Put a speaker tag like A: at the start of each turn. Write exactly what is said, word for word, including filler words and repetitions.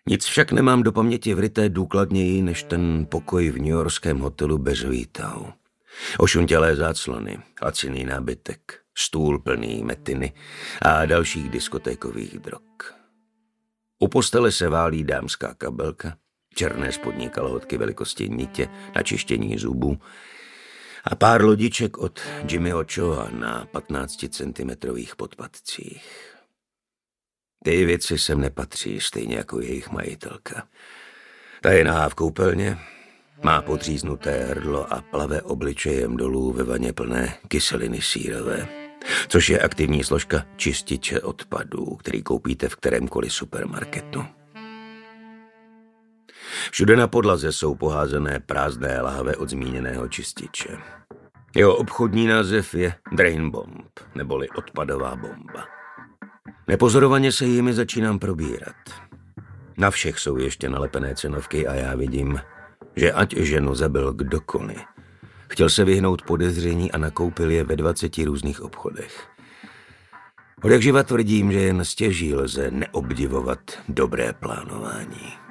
A: Nic však nemám do paměti vryté důkladněji než ten pokoj v newyorském hotelu Bezvítau. Ošuntělé záclony, laciný nábytek, stůl plný metiny a dalších diskotékových drog. U postele se válí dámská kabelka, černé spodní kalhotky velikosti nitě na čištění zubů a pár lodiček od Jimmy Ochoa na patnácticentimetrových podpatcích. Ty věci sem nepatří, stejně jako jejich majitelka. Ta je nahá v koupelně, má podříznuté hrdlo a plave obličejem dolů ve vaně plné kyseliny sírové, což je aktivní složka čističe odpadů, který koupíte v kterémkoliv supermarketu. Všude na podlaze jsou poházené prázdné lahve od zmíněného čističe. Jeho obchodní název je Drain Bomb, neboli odpadová bomba. Nepozorovaně se jimi začínám probírat. Na všech jsou ještě nalepené cenovky a já vidím, že ať ženu zabil kdokoliv, chtěl se vyhnout podezření a nakoupil je ve dvaceti různých obchodech. Odjakživa tvrdím, že jen stěží lze neobdivovat dobré plánování.